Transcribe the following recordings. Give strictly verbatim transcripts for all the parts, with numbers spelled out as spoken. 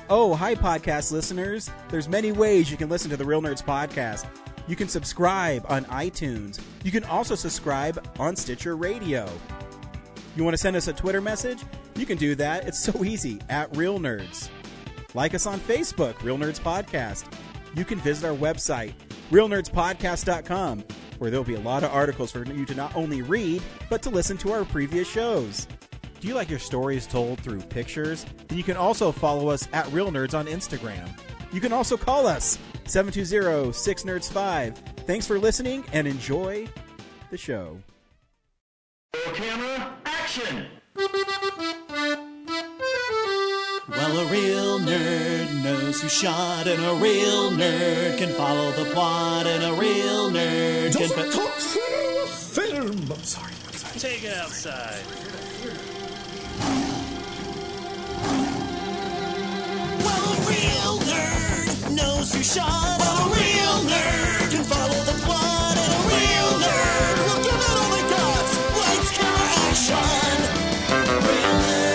Oh, hi, podcast listeners. There's many ways you can listen to the Real Nerds Podcast. You can subscribe on iTunes. You can also subscribe on Stitcher Radio. You want to send us a Twitter message? You can do that. It's so easy, at Real Nerds. Like us on Facebook, Real Nerds Podcast. You can visit our website, real nerds podcast dot com, where there'll be a lot of articles for you to not only read, but to listen to our previous shows. Do you like your stories told through pictures? Then you can also follow us at Real Nerds on Instagram. You can also call us, seven two zero, six nerds five. Thanks for listening, and enjoy the show. Camera, action! Well, a real nerd knows who shot, and a real nerd can follow the plot, and a real nerd Just can... talk film! I'm sorry, I'm sorry. Take it outside. Well, a real nerd knows who shot, and a real nerd can follow the plot, and a real nerd will give it all they got. Lights, camera, action! Real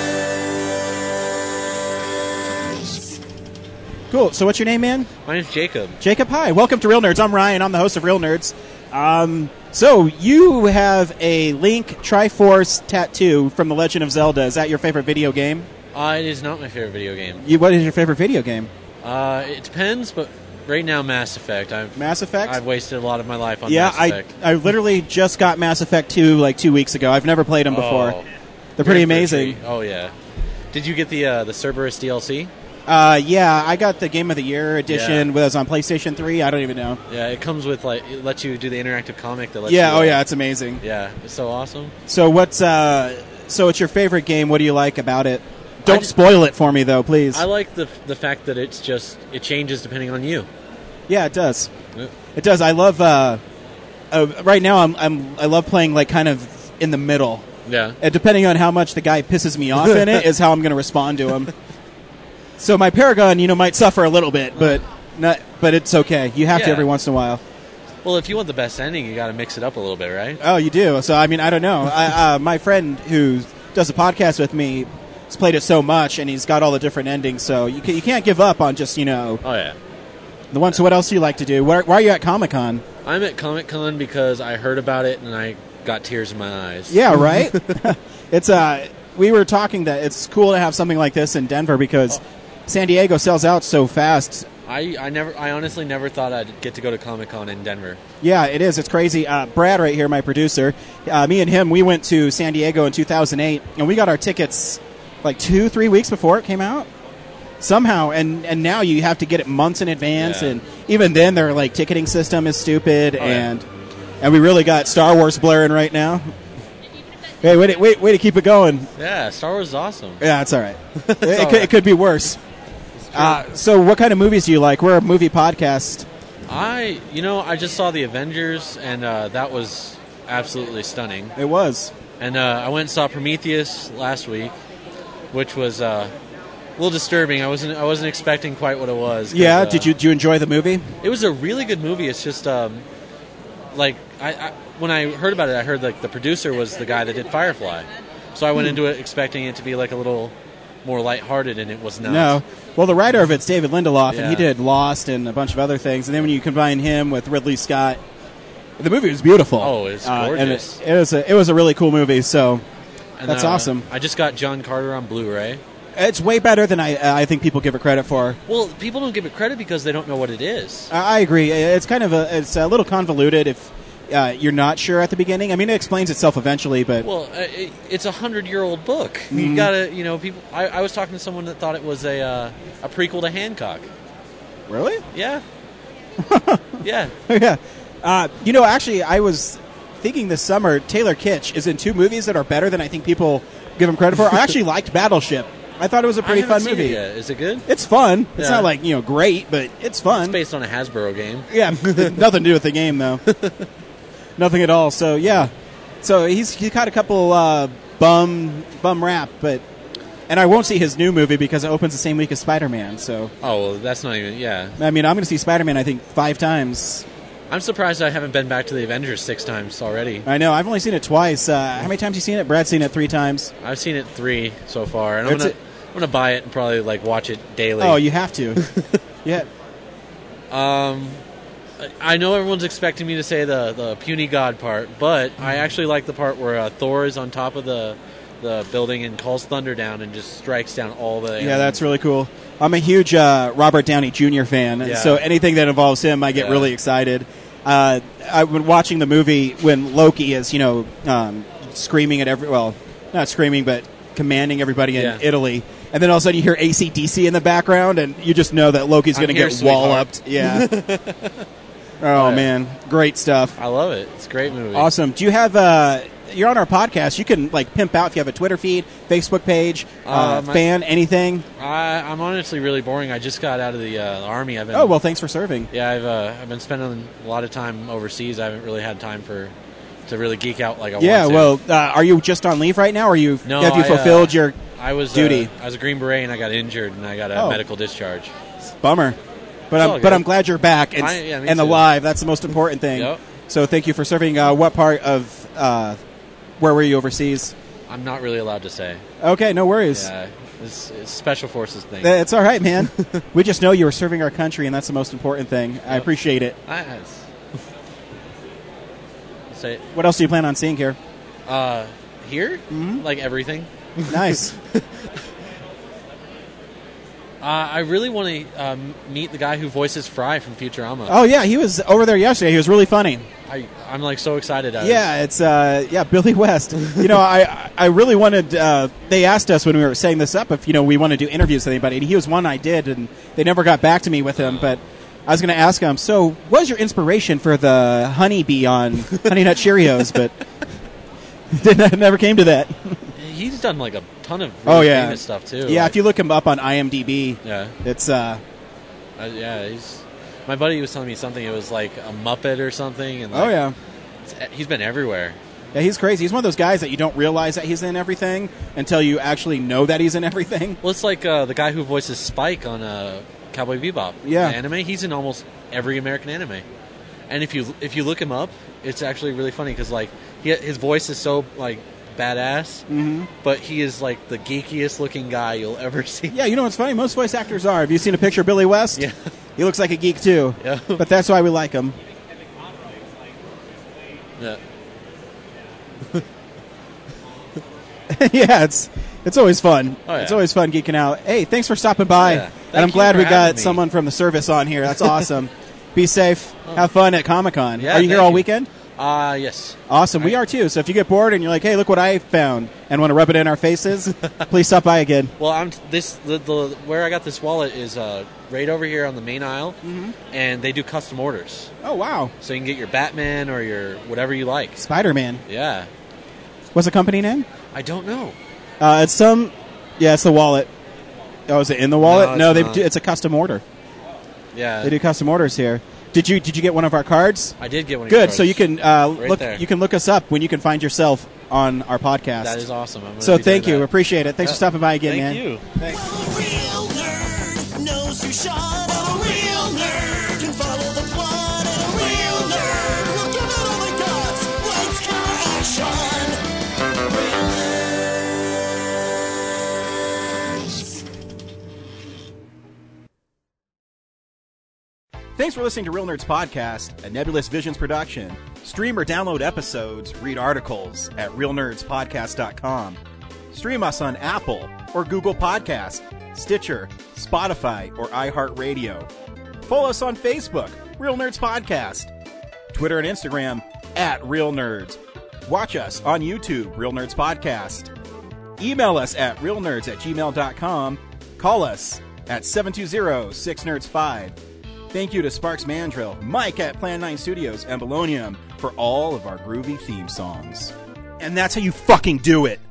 nerds. Cool. So what's your name, man? My name's Jacob. Jacob, hi. Welcome to Real Nerds. I'm Ryan. I'm the host of Real Nerds. Um, so you have a Link Triforce tattoo from The Legend of Zelda. Is that your favorite video game? Uh, it is not my favorite video game. You, what is your favorite video game? Uh, it depends, but right now, Mass Effect. I've Mass Effect? I've wasted a lot of my life on yeah, Mass Effect. I I literally just got Mass Effect two like two weeks ago. I've never played them before. Oh, They're pretty you're in for a amazing. treat. Oh yeah. Did you get the uh, the Cerberus D L C? Uh, yeah, I got the Game of the Year edition. Yeah. That was on PlayStation three. I don't even know. Yeah, it comes with like it lets you do the interactive comic that lets Yeah, you, oh uh, yeah, it's amazing. yeah, it's so awesome. So what's uh, so it's your favorite game? What do you like about it? Don't just- spoil it for me though, please. I like the the fact that it's just it changes depending on you. Yeah, it does. Yeah. It does. I love. Uh, uh, right now, I'm, I'm. I love playing like kind of in the middle. Yeah. And depending on how much the guy pisses me off in it, is how I'm going to respond to him. So my Paragon, you know, might suffer a little bit, but not. But it's okay. You have to Yeah. every once in a while. Well, if you want the best ending, you got to mix it up a little bit, right? Oh, you do. So I mean, I don't know. I, uh, my friend who does a podcast with me has played it so much, and he's got all the different endings. So you can, you can't give up on just you know Oh yeah. the one. So what else do you like to do? Where, why are you at Comic Con? I'm at Comic Con because I heard about it and I got tears in my eyes. Yeah, right. It's uh, we were talking that it's cool to have something like this in Denver because San Diego sells out so fast. I, I never I honestly never thought I'd get to go to Comic Con in Denver. Yeah, it is. It's crazy. Uh, Brad, right here, my producer, uh, me and him, we went to San Diego in two thousand eight, and we got our tickets like two, three weeks before it came out. Somehow, and, and now you have to get it months in advance, Yeah. and even then, their like ticketing system is stupid, Oh, yeah. and and we really got Star Wars blaring right now. Hey, wait, wait, way to keep it going. Yeah, Star Wars is awesome. Yeah, it's all right. it, all could, right. it could be worse. Uh, so, what kind of movies do you like? We're a movie podcast. I you know I just saw the Avengers and uh, that was absolutely stunning. It was. And uh, I went and saw Prometheus last week, which was uh, a little disturbing. I wasn't I wasn't expecting quite what it was. 'cause, Yeah. uh, Did you did you enjoy the movie? It was a really good movie. It's just um, like I, I when I heard about it, I heard like the producer was the guy that did Firefly, so I went into it expecting it to be like a little more lighthearted, and it was not. No. Well, the writer of it's David Lindelof, and he Yeah. did Lost and a bunch of other things. And then when you combine him with Ridley Scott, the movie was beautiful. Oh, it's Uh, and gorgeous. it, it was a it was a really cool movie. So And, that's uh, awesome. I just got John Carter on Blu-ray. It's way better than I uh, I think people give it credit for. Well, people don't give it credit because they don't know what it is. I I agree. It's kind of a it's a little convoluted if uh, you're not sure at the beginning. I mean, it explains itself eventually, but Well, uh, it, it's a hundred-year-old book. Mm-hmm. You gotta, you know, people. I, I was talking to someone that thought it was a uh, a prequel to Hancock. really, Yeah, yeah. yeah. Uh, you know, actually, I was thinking this summer Taylor Kitsch is in two movies that are better than I think people give him credit for. I actually liked Battleship. I thought it was a pretty I haven't fun seen movie. It yet. Is it good? It's fun. It's Yeah. not like, you know, great, but it's fun. It's based on a Hasbro game. Yeah, nothing to do with the game, though. Nothing at all. So, yeah. So he's he's got a couple uh, bum bum rap, but... And I won't see his new movie because it opens the same week as Spider-Man, so... Oh, well, that's not even. Yeah, I mean, I'm going to see Spider-Man, I think, five times. I'm surprised I haven't been back to the Avengers six times already. I know. I've only seen it twice. Uh, how many times have you seen it? Brad's seen it three times. I've seen it three so far, and I'm It's gonna, gonna buy it and probably like watch it daily. Oh, you have to. Yeah. Um, I know everyone's expecting me to say the, the puny god part, but I actually like the part where uh, Thor is on top of the the building and calls thunder down and just strikes down all the. Yeah, that's really cool. I'm a huge uh, Robert Downey Junior fan, Yeah. so anything that involves him, I get Yeah. really excited. Uh, I've been watching the movie when Loki is, you know, um, screaming at every well, not screaming, but commanding everybody in Yeah. Italy. And then all of a sudden you hear A C D C in the background, and you just know that Loki's going to I'm get here, walloped. Yeah. Oh, Yeah. man. Great stuff. I love it. It's a great movie. Awesome. Do you have, uh, you're on our podcast. You can, like, pimp out if you have a Twitter feed, Facebook page, uh, Um, I- fan, anything. I, I'm honestly really boring. I just got out of the uh, army. I've been, Oh, well, thanks for serving. yeah, I've uh, I've been spending a lot of time overseas. I haven't really had time for to really geek out like I Yeah, want to. well, uh, are you just on leave right now, or are you, No, have you I, fulfilled uh, your I was duty? Uh, I was a Green Beret and I got injured and I got a Oh. medical discharge. bummer? But It's I'm all but good. I'm glad you're back and, I- yeah, me and too. alive. That's the most important thing. Yep. So thank you for serving. Uh, what part of uh, where were you overseas? I'm not really allowed to say. Okay, no worries. Yeah, it's, it's special forces thing. Th- It's all right, man. We just know you were serving our country, and that's the most important thing. I Yep. appreciate it. I, it's- say What else do you plan on seeing here? uh, here, Mm-hmm. like everything. Nice. Uh, I really want to um, meet the guy who voices Fry from Futurama. Oh yeah, he was over there yesterday. He was really funny. I, I'm like so excited. I Yeah, it's uh, yeah, Billy West. You know, I I really wanted. Uh, they asked us when we were setting this up if you know we want to do interviews with anybody, and he was one I did, and they never got back to me with him. But I was going to ask him. So, what was your inspiration for the honeybee on Honey Nut Cheerios? But didn't never came to that. He's done like a ton of really Oh yeah, famous stuff too. Yeah, like, if you look him up on IMDb, yeah, it's uh, uh, yeah. He's my buddy was telling me something. It was like a Muppet or something. And like, oh yeah. it's- he's been everywhere. Yeah, he's crazy. He's one of those guys that you don't realize that he's in everything until you actually know that he's in everything. Well, it's like uh, the guy who voices Spike on uh, Cowboy Bebop. Yeah. the anime. He's in almost every American anime. And if you if you look him up, it's actually really funny because like he, his voice is so like badass, Mm-hmm. but he is like the geekiest looking guy you'll ever see. Yeah, you know what's funny? Most voice actors are. Have you seen a picture of Billy West? Yeah. He looks like a geek too. Yeah. But that's why we like him. Yeah. Yeah, it's it's always fun. Oh, yeah. It's always fun geeking out. Hey, thanks for stopping by. Yeah. And Thank I'm you glad for we got having me. someone from the service on here. That's awesome. Be safe. Have fun at Comic-Con. Yeah, Are you here thank all you. weekend? Uh, yes. Awesome. We are too. So if you get bored and you're like, hey, look what I found, and want to rub it in our faces, please stop by again. Well, I'm this the, the where I got this wallet is uh, right over here on the main aisle, Mm-hmm. and they do custom orders, Oh, wow. so you can get your Batman or your whatever you like. Spider-Man. Yeah, What's the company name? I don't know. Uh, it's some, yeah, it's the wallet. Oh, is it in the wallet? No, it's No, they not. do, it's a custom order. Yeah, They do custom orders here. Did you Did you get one of our cards? I did get one. Of your Good. So cards. you can uh, Right look. there. You can look us up when you can find yourself on our podcast. That is awesome. I'm gonna So be thank doing you. that. Appreciate it. Thanks Yeah. for stopping by again, Thank man. you. Thanks. A real nerd knows who shot. A real nerd can follow the plot. And a real nerd will give it all they got. Lights, camera, action. Real nerds. Thanks for listening to Real Nerds Podcast, a Nebulous Visions production. Stream or download episodes, read articles at real nerds podcast dot com. Stream us on Apple or Google Podcasts, Stitcher, Spotify, or iHeartRadio. Follow us on Facebook, Real Nerds Podcast. Twitter and Instagram, at Real Nerds. Watch us on YouTube, Real Nerds Podcast. Email us at realnerds at gmail dot com. Call us at seven two zero, six nerds five. Thank you to Sparks Mandrill, Mike at Plan nine Studios, and Bolognium for all of our groovy theme songs. And that's how you fucking do it!